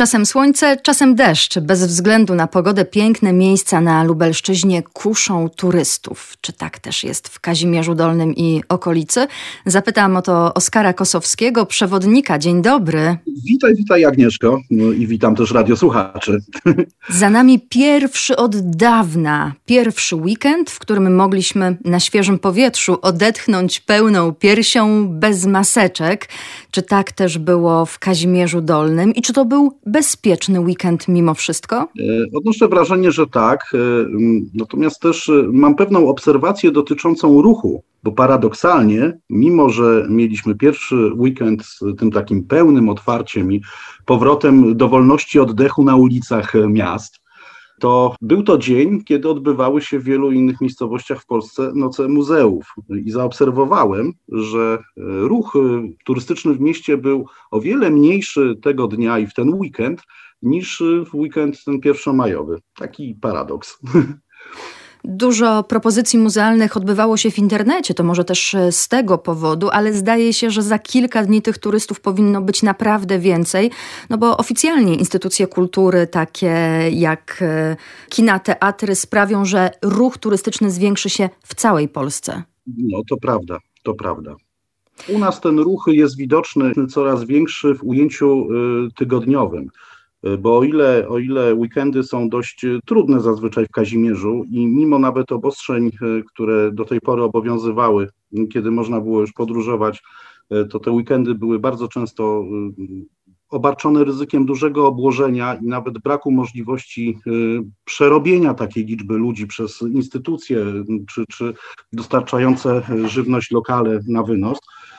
Czasem słońce, czasem deszcz. Bez względu na pogodę piękne miejsca na Lubelszczyźnie kuszą turystów. Czy tak też jest w Kazimierzu Dolnym i okolicy? Zapytam o to Oskara Kosowskiego, przewodnika. Dzień dobry. Witaj Agnieszko, i witam też radiosłuchaczy. Za nami pierwszy od dawna, pierwszy weekend, w którym mogliśmy na świeżym powietrzu odetchnąć pełną piersią bez maseczek. Czy tak też było w Kazimierzu Dolnym i czy to był bezpieczny weekend mimo wszystko? Odnoszę wrażenie, że tak, natomiast też mam pewną obserwację dotyczącą ruchu, bo paradoksalnie, mimo że mieliśmy pierwszy weekend z tym takim pełnym otwarciem i powrotem do wolności oddechu na ulicach miast, to był to dzień, kiedy odbywały się w wielu innych miejscowościach w Polsce noce muzeów i zaobserwowałem, że ruch turystyczny w mieście był o wiele mniejszy tego dnia i w ten weekend niż w weekend ten pierwszomajowy. Taki paradoks. Dużo propozycji muzealnych odbywało się w internecie, to może też z tego powodu, ale zdaje się, że za kilka dni tych turystów powinno być naprawdę więcej, no bo oficjalnie instytucje kultury, takie jak kina, teatry, sprawią, że ruch turystyczny zwiększy się w całej Polsce. No to prawda. U nas ten ruch jest widoczny coraz większy w ujęciu tygodniowym. Bo o ile weekendy są dość trudne zazwyczaj w Kazimierzu i mimo nawet obostrzeń, które do tej pory obowiązywały, kiedy można było już podróżować, to te weekendy były bardzo często obarczone ryzykiem dużego obłożenia i nawet braku możliwości przerobienia takiej liczby ludzi przez instytucje czy dostarczające żywność lokale na wynos.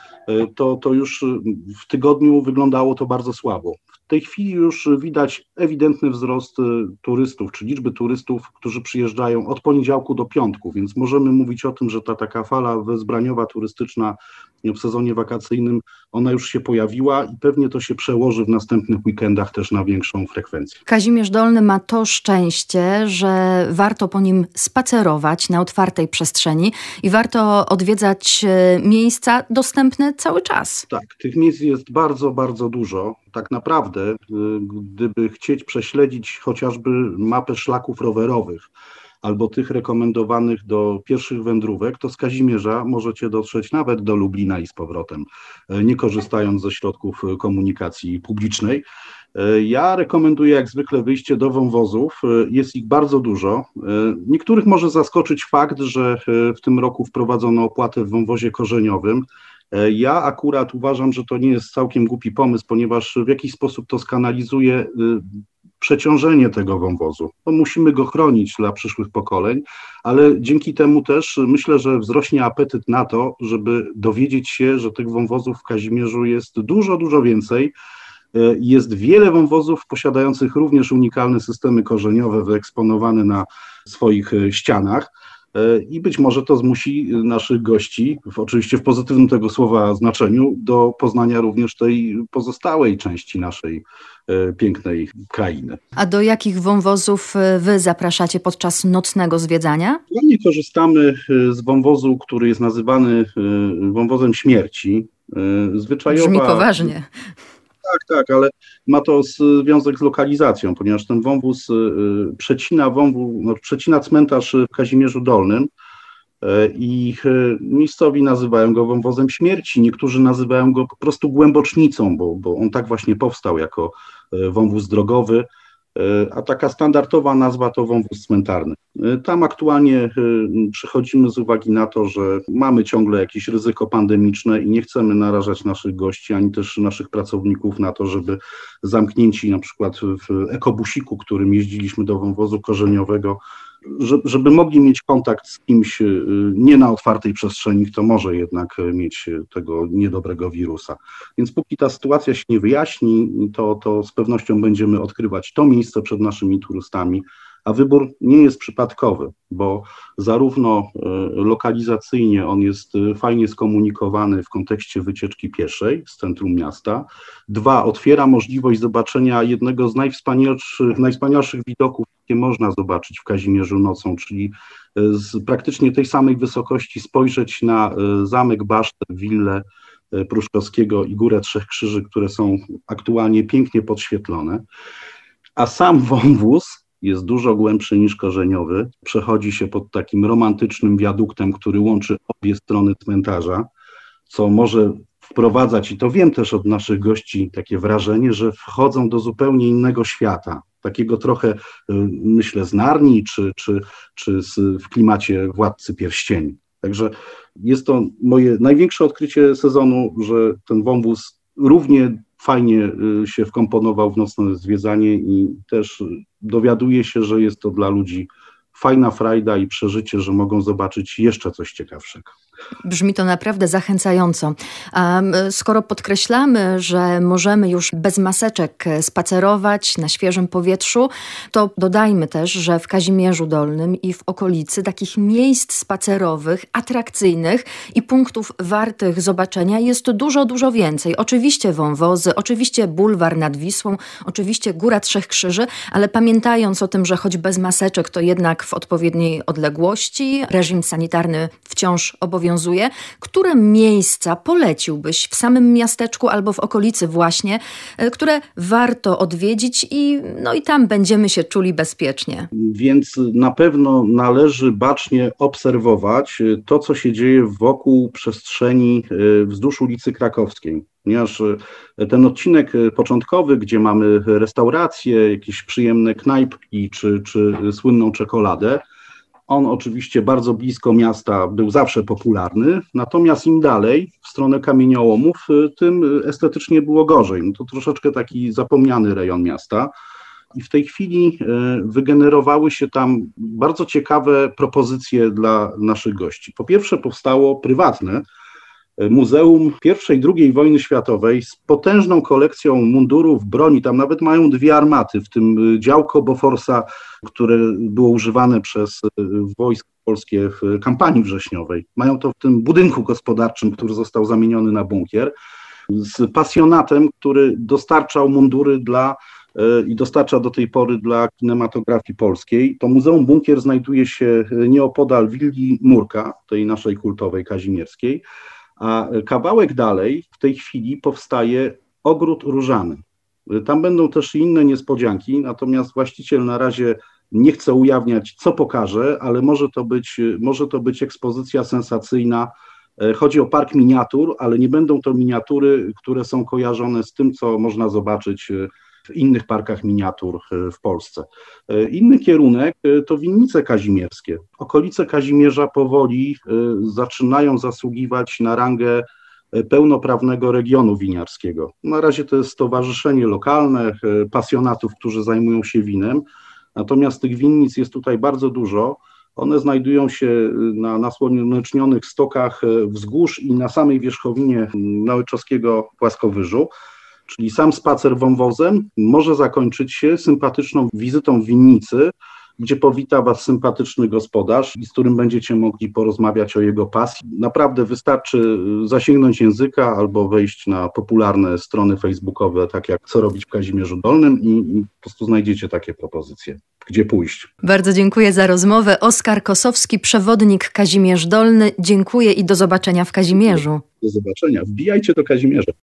To już w tygodniu wyglądało to bardzo słabo. W tej chwili już widać ewidentny wzrost turystów, czy liczby turystów, którzy przyjeżdżają od poniedziałku do piątku, więc możemy mówić o tym, że ta taka fala wezbraniowa turystyczna w sezonie wakacyjnym, ona już się pojawiła i pewnie to się przełoży w następnych weekendach też na większą frekwencję. Kazimierz Dolny ma to szczęście, że warto po nim spacerować na otwartej przestrzeni i warto odwiedzać miejsca dostępne cały czas. Tak, tych miejsc jest bardzo, bardzo dużo. Tak naprawdę, gdyby chcieć prześledzić chociażby mapę szlaków rowerowych albo tych rekomendowanych do pierwszych wędrówek, to z Kazimierza możecie dotrzeć nawet do Lublina i z powrotem, nie korzystając ze środków komunikacji publicznej. Ja rekomenduję jak zwykle wyjście do wąwozów, jest ich bardzo dużo. Niektórych może zaskoczyć fakt, że w tym roku wprowadzono opłatę w wąwozie korzeniowym. Ja akurat uważam, że to nie jest całkiem głupi pomysł, ponieważ w jakiś sposób to skanalizuje przeciążenie tego wąwozu. No, musimy go chronić dla przyszłych pokoleń, ale dzięki temu też myślę, że wzrośnie apetyt na to, żeby dowiedzieć się, że tych wąwozów w Kazimierzu jest dużo, dużo więcej. Jest wiele wąwozów posiadających również unikalne systemy korzeniowe wyeksponowane na swoich ścianach. I być może to zmusi naszych gości, oczywiście w pozytywnym tego słowa znaczeniu, do poznania również tej pozostałej części naszej pięknej krainy. A do jakich wąwozów wy zapraszacie podczas nocnego zwiedzania? Aktualnie korzystamy z wąwozu, który jest nazywany wąwozem śmierci. Brzmi poważnie. Tak, ale ma to związek z lokalizacją, ponieważ ten wąwóz przecina cmentarz w Kazimierzu Dolnym i miejscowi nazywają go wąwozem śmierci, niektórzy nazywają go po prostu głębocznicą, bo on tak właśnie powstał jako wąwóz drogowy, a taka standardowa nazwa to wąwóz cmentarny. Tam aktualnie przychodzimy z uwagi na to, że mamy ciągle jakieś ryzyko pandemiczne i nie chcemy narażać naszych gości, ani też naszych pracowników na to, żeby zamknięci na przykład w ekobusiku, którym jeździliśmy do wąwozu korzeniowego, żeby mogli mieć kontakt z kimś nie na otwartej przestrzeni, kto może jednak mieć tego niedobrego wirusa. Więc póki ta sytuacja się nie wyjaśni, to z pewnością będziemy odkrywać to miejsce przed naszymi turystami, a wybór nie jest przypadkowy, bo zarówno lokalizacyjnie on jest fajnie skomunikowany w kontekście wycieczki pieszej z centrum miasta. 2, otwiera możliwość zobaczenia jednego z najwspanialszych widoków, jakie można zobaczyć w Kazimierzu nocą, czyli z praktycznie tej samej wysokości spojrzeć na zamek, basztę, willę Pruszkowskiego i Górę Trzech Krzyży, które są aktualnie pięknie podświetlone. A sam wąwóz jest dużo głębszy niż korzeniowy. Przechodzi się pod takim romantycznym wiaduktem, który łączy obie strony cmentarza, co może wprowadzać, i to wiem też od naszych gości, takie wrażenie, że wchodzą do zupełnie innego świata. Takiego trochę, myślę, z Narni, czy w klimacie Władcy Pierścieni. Także jest to moje największe odkrycie sezonu, że ten wąwóz równie fajnie się wkomponował w nocne zwiedzanie i też dowiaduje się, że jest to dla ludzi fajna frajda i przeżycie, że mogą zobaczyć jeszcze coś ciekawszego. Brzmi to naprawdę zachęcająco. A skoro podkreślamy, że możemy już bez maseczek spacerować na świeżym powietrzu, to dodajmy też, że w Kazimierzu Dolnym i w okolicy takich miejsc spacerowych, atrakcyjnych i punktów wartych zobaczenia jest dużo, dużo więcej. Oczywiście wąwozy, oczywiście bulwar nad Wisłą, oczywiście Góra Trzech Krzyży, ale pamiętając o tym, że choć bez maseczek, to jednak w odpowiedniej odległości, reżim sanitarny wciąż obowiązuje. Które miejsca poleciłbyś w samym miasteczku albo w okolicy właśnie, które warto odwiedzić i tam będziemy się czuli bezpiecznie? Więc na pewno należy bacznie obserwować to, co się dzieje wokół przestrzeni wzdłuż ulicy Krakowskiej. Ponieważ ten odcinek początkowy, gdzie mamy restauracje, jakieś przyjemne knajpki czy słynną czekoladę, on oczywiście bardzo blisko miasta był zawsze popularny, natomiast im dalej w stronę kamieniołomów, tym estetycznie było gorzej. To troszeczkę taki zapomniany rejon miasta. I w tej chwili wygenerowały się tam bardzo ciekawe propozycje dla naszych gości. Po pierwsze powstało prywatne Muzeum I i II wojny światowej z potężną kolekcją mundurów, broni. Tam nawet mają 2 armaty, w tym działko Boforsa, które było używane przez wojska polskie w kampanii wrześniowej. Mają to w tym budynku gospodarczym, który został zamieniony na bunkier, z pasjonatem, który dostarczał mundury i dostarcza do tej pory dla kinematografii polskiej. To Muzeum Bunkier znajduje się nieopodal willi Murka, tej naszej kultowej kazimierskiej, a kawałek dalej w tej chwili powstaje ogród różany. Tam będą też inne niespodzianki, natomiast właściciel na razie nie chce ujawniać, co pokaże, ale może to być ekspozycja sensacyjna. Chodzi o park miniatur, ale nie będą to miniatury, które są kojarzone z tym, co można zobaczyć w innych parkach miniatur w Polsce. Inny kierunek to winnice kazimierskie. Okolice Kazimierza powoli zaczynają zasługiwać na rangę pełnoprawnego regionu winiarskiego. Na razie to jest stowarzyszenie lokalne, pasjonatów, którzy zajmują się winem, natomiast tych winnic jest tutaj bardzo dużo. One znajdują się na nasłonecznionych stokach wzgórz i na samej wierzchowinie Nałęczowskiego płaskowyżu. Czyli sam spacer wąwozem może zakończyć się sympatyczną wizytą w winnicy, gdzie powita Was sympatyczny gospodarz i z którym będziecie mogli porozmawiać o jego pasji. Naprawdę wystarczy zasięgnąć języka albo wejść na popularne strony facebookowe, tak jak Co robić w Kazimierzu Dolnym i po prostu znajdziecie takie propozycje, gdzie pójść. Bardzo dziękuję za rozmowę. Oskar Kosowski, przewodnik Kazimierz Dolny. Dziękuję i do zobaczenia w Kazimierzu. Do zobaczenia. Wbijajcie do Kazimierza.